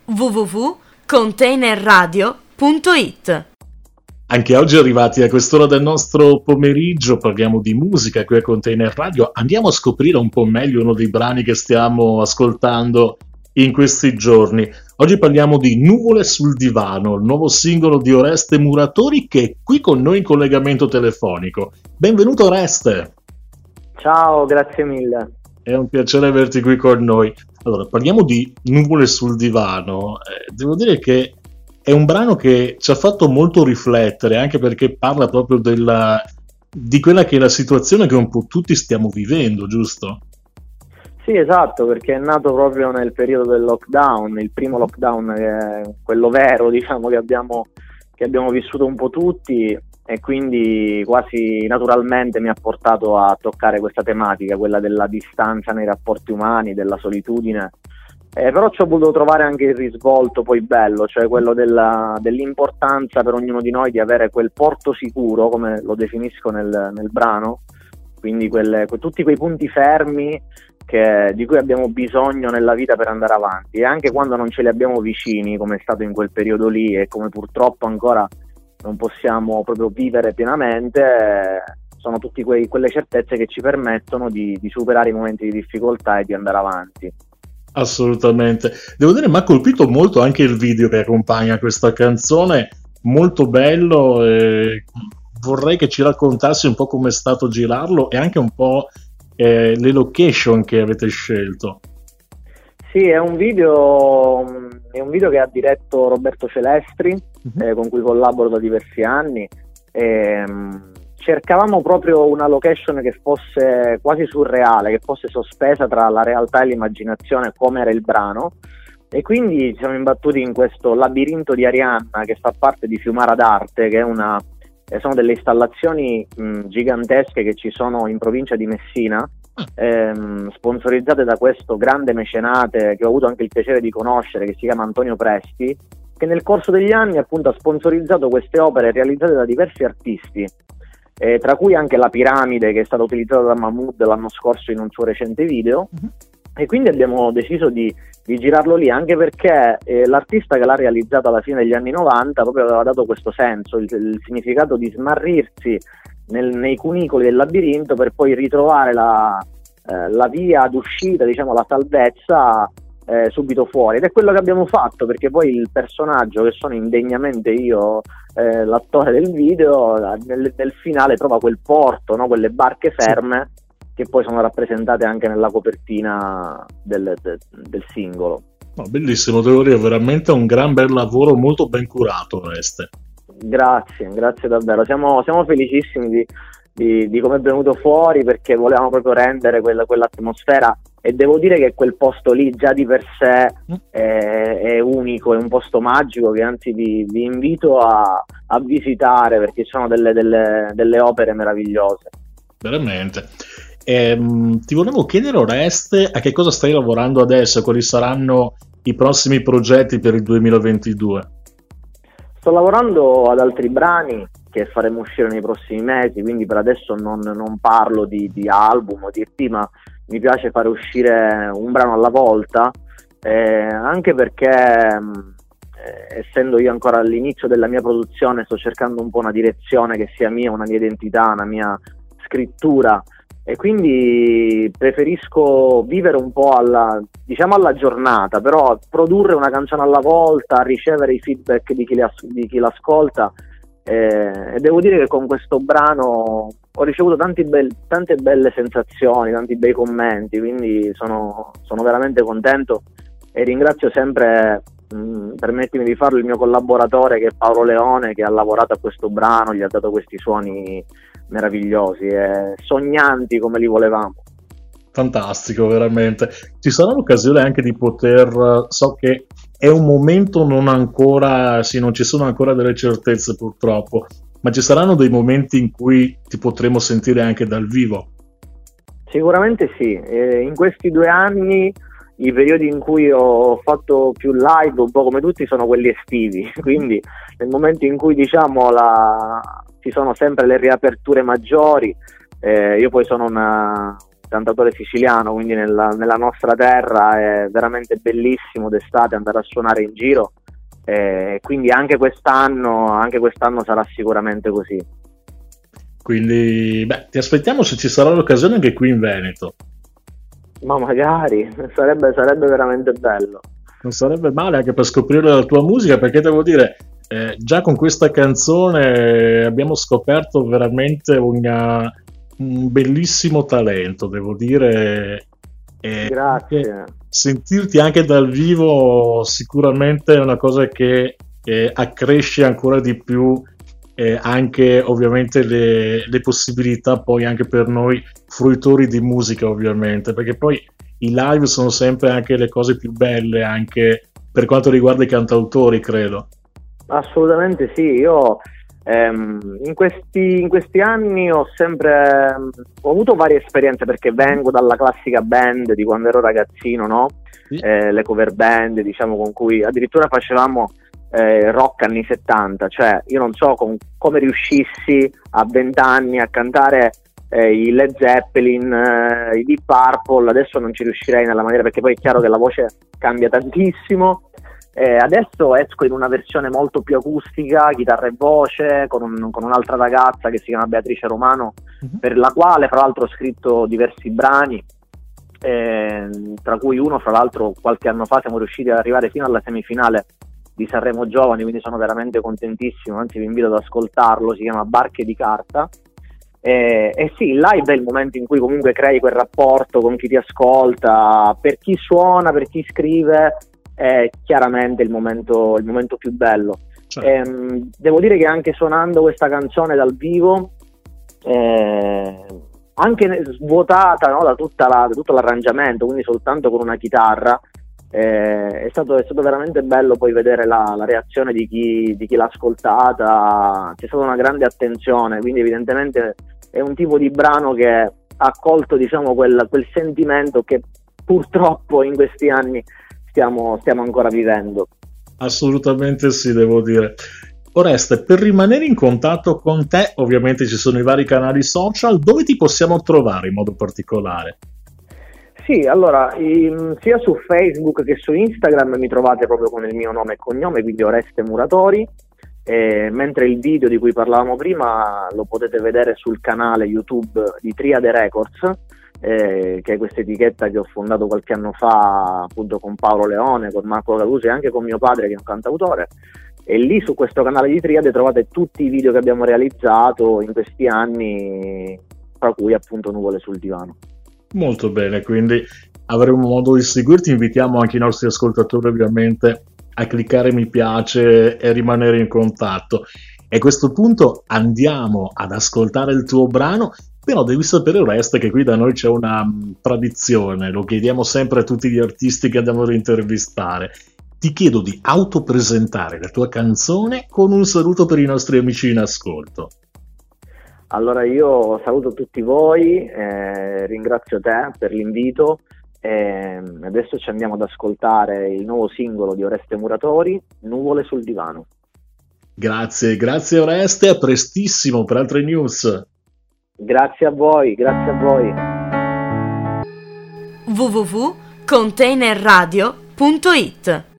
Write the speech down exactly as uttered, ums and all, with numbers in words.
w w w punto container radio punto i t. Anche oggi arrivati a quest'ora del nostro pomeriggio parliamo di musica qui a Container Radio. Andiamo a scoprire un po' meglio uno dei brani che stiamo ascoltando in questi giorni. Oggi parliamo di Nuvole sul divano, il nuovo singolo di Oreste Muratori che è qui con noi in collegamento telefonico. Benvenuto Oreste! Ciao, grazie mille. È un piacere averti qui con noi. Allora, parliamo di Nuvole sul divano. Eh, devo dire che è un brano che ci ha fatto molto riflettere, anche perché parla proprio della, di quella che è la situazione che un po' tutti stiamo vivendo, giusto? Sì, esatto, perché è nato proprio nel periodo del lockdown, il primo lockdown, che è quello vero, diciamo, che abbiamo, che abbiamo vissuto un po' tutti, e quindi quasi naturalmente mi ha portato a toccare questa tematica, quella della distanza nei rapporti umani, della solitudine. Eh, però ci ho voluto trovare anche il risvolto poi bello, cioè quello della, dell'importanza per ognuno di noi di avere quel porto sicuro, come lo definisco nel, nel brano, quindi quelle, que, tutti quei punti fermi che, di cui abbiamo bisogno nella vita per andare avanti, e anche quando non ce li abbiamo vicini, come è stato in quel periodo lì e come purtroppo ancora non possiamo proprio vivere pienamente, eh, sono tutte quelle certezze che ci permettono di, di superare i momenti di difficoltà e di andare avanti. Assolutamente. Devo dire, mi ha colpito molto anche il video che accompagna questa canzone, molto bello, e vorrei che ci raccontassi un po' come è stato girarlo e anche un po' eh, le location che avete scelto. Sì, è un video, è un video che ha diretto Roberto Celestri, uh-huh. eh, con cui collaboro da diversi anni. E, cercavamo proprio una location che fosse quasi surreale, che fosse sospesa tra la realtà e l'immaginazione, come era il brano, e quindi ci siamo imbattuti in questo labirinto di Arianna che fa parte di Fiumara d'Arte, che è una, eh, sono delle installazioni mh, gigantesche che ci sono in provincia di Messina, ehm, sponsorizzate da questo grande mecenate che ho avuto anche il piacere di conoscere, che si chiama Antonio Presti, che nel corso degli anni appunto ha sponsorizzato queste opere realizzate da diversi artisti. Eh, tra cui anche la piramide che è stata utilizzata da Mahmood l'anno scorso in un suo recente video, uh-huh. e quindi abbiamo deciso di, di girarlo lì, anche perché eh, l'artista che l'ha realizzata alla fine degli anni novanta proprio aveva dato questo senso, il, il significato di smarrirsi nel, nei cunicoli del labirinto per poi ritrovare la, eh, la via d'uscita, diciamo la salvezza, Eh, subito fuori, ed è quello che abbiamo fatto, perché poi il personaggio, che sono indegnamente io, eh, l'attore del video, nel, nel finale trova quel porto, no? Quelle barche ferme, sì, che poi sono rappresentate anche nella copertina del, del, del singolo. Oh, bellissimo, devo dire, veramente un gran bel lavoro, molto ben curato, Oreste. Grazie, grazie davvero, siamo, siamo felicissimi di, di, di come è venuto fuori, perché volevamo proprio rendere quella, quell'atmosfera. E devo dire che quel posto lì già di per sé è, è unico, è un posto magico che anzi vi, vi invito a, a visitare, perché ci sono delle, delle, delle opere meravigliose. Veramente. Ehm, ti volevo chiedere, Oreste, a che cosa stai lavorando adesso? Quali saranno i prossimi progetti per il duemilaventidue? Sto lavorando ad altri brani che faremo uscire nei prossimi mesi, quindi per adesso non, non parlo di, di album o di E P, ma mi piace fare uscire un brano alla volta, eh, anche perché eh, essendo io ancora all'inizio della mia produzione sto cercando un po' una direzione che sia mia, una mia identità, una mia scrittura, e quindi preferisco vivere un po' alla, diciamo alla giornata, però produrre una canzone alla volta, ricevere i feedback di chi, le as- di chi l'ascolta. Eh, e devo dire che con questo brano ho ricevuto tanti be- tante belle sensazioni, tanti bei commenti, quindi sono, sono veramente contento, e ringrazio sempre, mh, permettimi di farlo, il mio collaboratore che è Paolo Leone, che ha lavorato a questo brano, gli ha dato questi suoni meravigliosi e sognanti come li volevamo. Fantastico, veramente. Ci sarà l'occasione anche di poter, so che è un momento non ancora, sì, non ci sono ancora delle certezze purtroppo, ma ci saranno dei momenti in cui ti potremo sentire anche dal vivo? Sicuramente sì, eh, in questi due anni i periodi in cui ho fatto più live, un po' come tutti, sono quelli estivi, quindi nel momento in cui diciamo la... ci sono sempre le riaperture maggiori, eh, io poi sono una... cantautore siciliano, quindi nella, nella nostra terra è veramente bellissimo d'estate andare a suonare in giro, e quindi anche quest'anno, anche quest'anno sarà sicuramente così. Quindi beh, ti aspettiamo se ci sarà l'occasione anche qui in Veneto. Ma magari, sarebbe, sarebbe veramente bello. Non sarebbe male anche per scoprire la tua musica, perché devo dire, eh, già con questa canzone abbiamo scoperto veramente una, un bellissimo talento, devo dire. Eh, Grazie. Sentirti anche dal vivo sicuramente è una cosa che eh, accresce ancora di più eh, anche ovviamente le, le possibilità poi anche per noi fruitori di musica, ovviamente, perché poi i live sono sempre anche le cose più belle anche per quanto riguarda i cantautori, credo. Assolutamente sì, io ehm, in, questi, in questi anni ho sempre ho avuto varie esperienze, perché vengo dalla classica band di quando ero ragazzino, no? Sì. Eh, le cover band, diciamo, con cui addirittura facevamo eh, rock anni settanta, cioè io non so con, come riuscissi a vent'anni a cantare eh, i Led Zeppelin, eh, i Deep Purple, adesso non ci riuscirei nella maniera, perché poi è chiaro che la voce cambia tantissimo. Eh, adesso esco in una versione molto più acustica, chitarra e voce, con, un, con un'altra ragazza che si chiama Beatrice Romano, uh-huh. per la quale fra l'altro ho scritto diversi brani, eh, tra cui uno fra l'altro qualche anno fa siamo riusciti ad arrivare fino alla semifinale di Sanremo Giovani, quindi sono veramente contentissimo, anzi vi invito ad ascoltarlo, si chiama Barche di Carta. E eh, eh sì, il live è il momento in cui comunque crei quel rapporto con chi ti ascolta, per chi suona, per chi scrive, è chiaramente il momento, il momento più bello. Certo. Ehm, devo dire che anche suonando questa canzone dal vivo, eh, anche svuotata, no, da, tutta la, da tutto l'arrangiamento, quindi soltanto con una chitarra, eh, è, stato, è stato veramente bello poi vedere la, la reazione di chi, di chi l'ha ascoltata. C'è stata una grande attenzione, quindi evidentemente è un tipo di brano che ha colto, diciamo, quel, quel sentimento che purtroppo in questi anni Stiamo, stiamo ancora vivendo. Assolutamente sì, devo dire. Oreste, per rimanere in contatto con te, ovviamente ci sono i vari canali social, dove ti possiamo trovare in modo particolare? Sì, allora, in, sia su Facebook che su Instagram mi trovate proprio con il mio nome e cognome, quindi Oreste Muratori, eh, mentre il video di cui parlavamo prima lo potete vedere sul canale YouTube di Triade Records, Eh, che è questa etichetta che ho fondato qualche anno fa appunto con Paolo Leone, con Marco Calusi e anche con mio padre che è un cantautore, e lì su questo canale di Triade trovate tutti i video che abbiamo realizzato in questi anni, tra cui appunto Nuvole sul divano. Molto bene, quindi avremo modo di seguirti, invitiamo anche i nostri ascoltatori ovviamente a cliccare mi piace e rimanere in contatto. E a questo punto andiamo ad ascoltare il tuo brano. Però devi sapere, Oreste, che qui da noi c'è una um, tradizione, lo chiediamo sempre a tutti gli artisti che andiamo ad intervistare. Ti chiedo di autopresentare la tua canzone con un saluto per i nostri amici in ascolto. Allora io saluto tutti voi, eh, ringrazio te per l'invito, e adesso ci andiamo ad ascoltare il nuovo singolo di Oreste Muratori, Nuvole sul divano. Grazie, grazie Oreste, a prestissimo per altre news. Grazie a voi, grazie a voi. w w w punto containerradio punto it